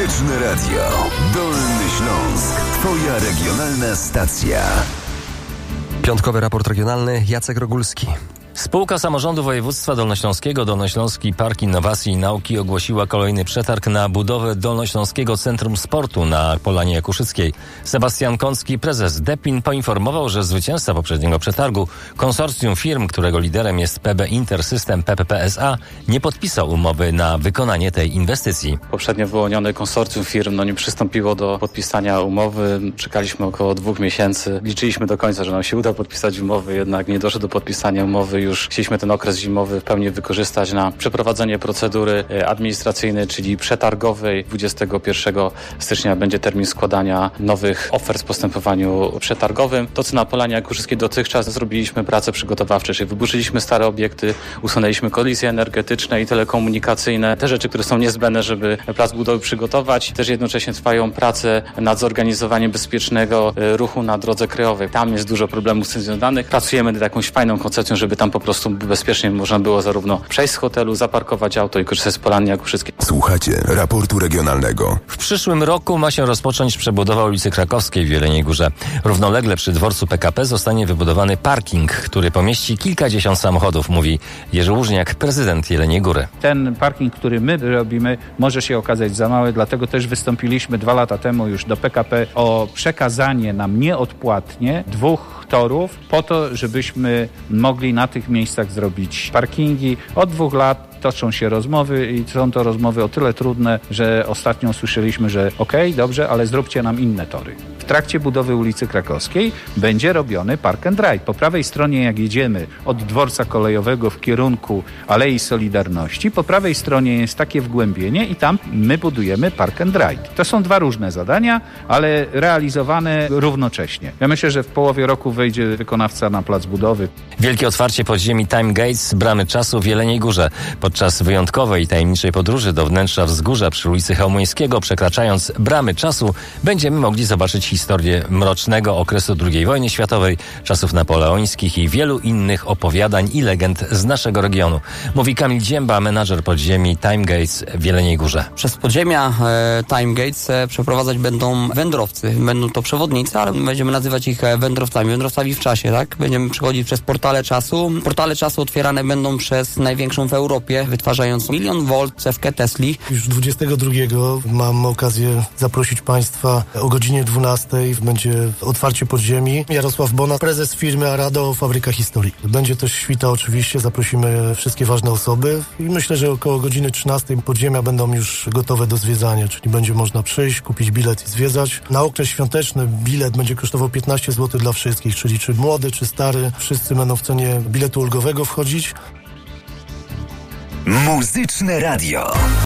Muzyczne Radio. Dolny Śląsk. Twoja regionalna stacja. Piątkowy raport regionalny, Jacek Rogulski. Spółka Samorządu Województwa Dolnośląskiego Dolnośląski Park Innowacji i Nauki ogłosiła kolejny przetarg na budowę Dolnośląskiego Centrum Sportu na Polanie Jakuszyckiej. Sebastian Kącki, prezes Depin, poinformował, że zwycięzca poprzedniego przetargu, konsorcjum firm, którego liderem jest PB Intersystem PPP S.A., nie podpisał umowy na wykonanie tej inwestycji. Poprzednio wyłonione konsorcjum firm nie przystąpiło do podpisania umowy. Czekaliśmy około 2 miesięcy. Liczyliśmy do końca, że nam się uda podpisać umowy, jednak nie doszło do podpisania umowy. Już chcieliśmy ten okres zimowy w pełni wykorzystać na przeprowadzenie procedury administracyjnej, czyli przetargowej. 21 stycznia będzie termin składania nowych ofert w postępowaniu przetargowym. To, co na Polanie Jakuszyckiej dotychczas zrobiliśmy pracę przygotowawcze, czyli wyburzyliśmy stare obiekty, usunęliśmy kolizje energetyczne i telekomunikacyjne. Te rzeczy, które są niezbędne, żeby plac budowy przygotować. Też jednocześnie trwają prace nad zorganizowaniem bezpiecznego ruchu na drodze krajowej. Tam jest dużo problemów z tym związanych. Pracujemy nad jakąś fajną koncepcją, żeby tam po prostu bezpiecznie można było zarówno przejść z hotelu, zaparkować auto i korzystać z Polany Jakuszyckiej. Słuchacie raportu regionalnego. W przyszłym roku ma się rozpocząć przebudowa ulicy Krakowskiej w Jeleniej Górze. Równolegle przy dworcu PKP zostanie wybudowany parking, który pomieści kilkadziesiąt samochodów, mówi Jerzy Łużniak, prezydent Jeleniej Góry. Ten parking, który my robimy, może się okazać za mały, dlatego też wystąpiliśmy 2 lata temu już do PKP o przekazanie nam nieodpłatnie 2 torów po to, żebyśmy mogli na tych miejscach zrobić parkingi. Od 2 lat toczą się rozmowy i są to rozmowy o tyle trudne, że ostatnio usłyszeliśmy, że okej, dobrze, ale zróbcie nam inne tory. W trakcie budowy ulicy Krakowskiej będzie robiony park and ride. Po prawej stronie, jak jedziemy od dworca kolejowego w kierunku Alei Solidarności, po prawej stronie jest takie wgłębienie i tam my budujemy park and ride. To są 2 różne zadania, ale realizowane równocześnie. Ja myślę, że w połowie roku wejdzie wykonawca na plac budowy. Wielkie otwarcie podziemi Time Gates, bramy czasu w Jeleniej Górze. Podczas wyjątkowej i tajemniczej podróży do wnętrza wzgórza przy ulicy Chełmońskiego, przekraczając bramy czasu, będziemy mogli zobaczyć historię mrocznego okresu II wojny światowej, czasów napoleońskich i wielu innych opowiadań i legend z naszego regionu. Mówi Kamil Dzięba, menadżer podziemi Time Gates w Jeleniej Górze. Przez podziemia Time Gates przeprowadzać będą wędrowcy. Będą to przewodnicy, ale będziemy nazywać ich wędrowcami. Wędrowcami w czasie, tak? Będziemy przechodzić przez portale czasu. Portale czasu otwierane będą przez największą w Europie, wytwarzając 1 000 000 V cewkę Tesli. Już 22 mam okazję zaprosić Państwa o godzinie 12. Będzie otwarcie podziemi. Jarosław Bona, prezes firmy Arado, Fabryka Historii. Będzie też świta oczywiście, zaprosimy wszystkie ważne osoby i myślę, że około godziny 13 podziemia będą już gotowe do zwiedzania, czyli będzie można przyjść, kupić bilet i zwiedzać. Na okres świąteczny bilet będzie kosztował 15 zł dla wszystkich, czyli czy młody, czy stary, wszyscy będą w cenie biletu ulgowego wchodzić. Muzyczne Radio.